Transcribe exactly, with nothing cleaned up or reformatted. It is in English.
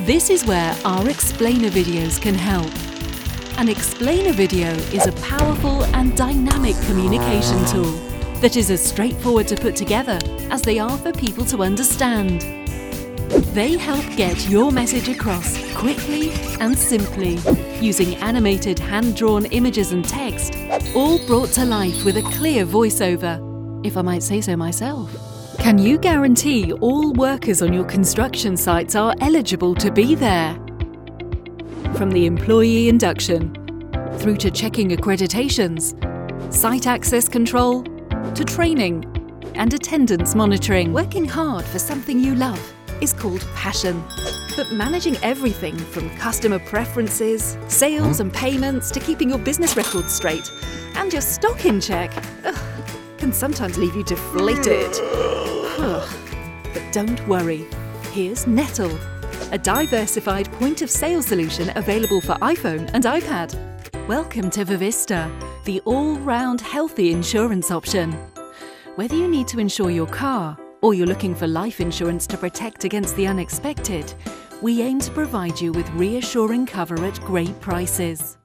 This is where our explainer videos can help. An explainer video is a powerful and dynamic communication tool that is as straightforward to put together as they are for people to understand. They help get your message across quickly and simply, using animated hand-drawn images and text, all brought to life with a clear voiceover, if I might say so myself. Can you guarantee all workers on your construction sites are eligible to be there? From the employee induction, through to checking accreditations, site access control, to training and attendance monitoring. Working hard for something you love is called passion. But managing everything from customer preferences, sales and payments to keeping your business records straight and your stock in check ugh, can sometimes leave you deflated. But don't worry, here's Nettle, a diversified point-of-sale solution available for iPhone and iPad. Welcome to Vivista, the all-round healthy insurance option. Whether you need to insure your car or you're looking for life insurance to protect against the unexpected, we aim to provide you with reassuring cover at great prices.